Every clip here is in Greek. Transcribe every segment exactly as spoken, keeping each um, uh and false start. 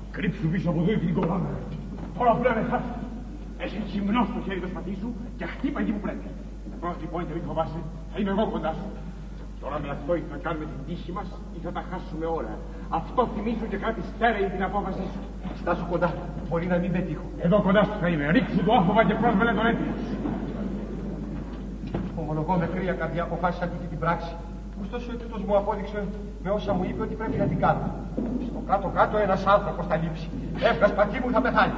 Κρύψου πίσω από εδώ την κολλάμε. Τώρα που λέμε χάσει. Έχει γυμνό στο χέρι το σπαθί σου και χτύπα εκεί που πρέπει. Πρώτα λοιπόν και μην φοβάσαι, θα είμαι εγώ κοντά σου. Τώρα με αυτό ή θα κάνουμε την τύχη μας ή θα τα χάσουμε όλα. Αυτό θυμίζω και κάτι στέρεη την απόφασή σου. Στάσου κοντά, μπορεί να μην πετύχω. Εδώ κοντά σου θα είμαι. Ρίξου το άφοβα και πρόσβελε τον έτοιμο. Ομολογώ με κρύα καρδιά αποφάσισα αυτή την πράξη. Ωστόσο ο τούτος μου απόδειξε με όσα μου είπε ότι πρέπει να την κάνω. Στο κάτω-κάτω ένας άνθρωπος θα λείψει. Έβγα σπαθί μου θα πεθάνει.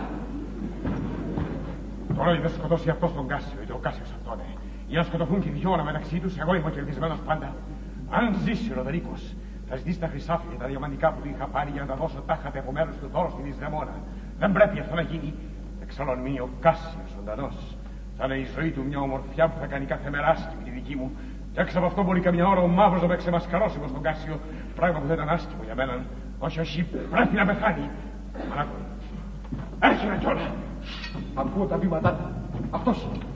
Τώρα είδε σκοτώσει αυτό τον Κάσιο, είτε ο Κάσιος αυτόν. Για να σκοτωθούν και οι δυο όλα μεταξύ τους, εγώ είμαι κερδισμένος πάντα. Αν ζήσει ο Ροδερίκος, θα ζητήσει τα χρυσάφια και τα διαμαντικά που του είχα πάρει για να τα δώσω τάχατε από μέρους του δώρο στην Ισδαιμόνα. Δεν πρέπει αυτό να γίνει. Εξάλλου αν μείνει ο Κάσιος ζωντανός, θα είναι η ζωή του μια ομορφιά που θα κάνει κάθε μέρα άσχημη τη δική μου. Και έξω από αυτό μπορεί καμιά ώρα ο μαύρος να με ξεμασκαρώσει με στον Κάσιο, πράγμα που θα ήταν άσχημο για μένα. Όχι, όχι, πρέπει να πεθάνει. Ανάκο. Έρχεται κιόλα. Ακούω τα βήματά του. Αυτός.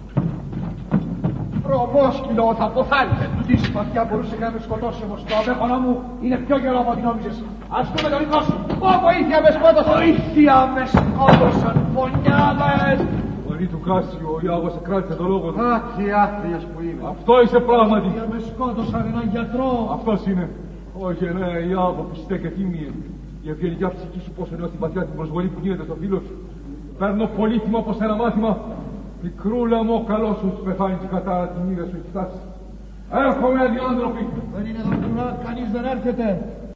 Βρωμόσκυλο θα αποθάνει. Τι σπαθιά μπορούσε να με σκοτώσει όμως. Το απέχωνα μου είναι πιο γερό από ό,τι νόμιζες. Ας πούμε τον δικό σου. Ω, βοήθεια με σκότωσαν. Βοήθεια με σκότωσαν. Φωνιάδες. Μωρή του Κάσιο, ο Ιάγος κράτησε το λόγο του. Αχ, τι άθλιος που είμαι. Αυτό είσαι πράγματι. Βοήθεια με σκότωσαν έναν γιατρό. Αυτός είναι. Όχι, ναι, Ιάγο που στέκε θύμιε. Η ευγενικιά ψυχή σου πόσο νιώθει βαθιά την προσβολή που γίνεται στο φίλο σου. Παίρνω πολύτιμο από σένα μάθημα. Μικρούλα μου, ο καλός σου πεθάνει και κατά τη μοίρα σου έχει φτάσει. Έρχομαι αντιάνθρωποι. Δεν είναι εδώ πουρα, κανείς δεν έρχεται.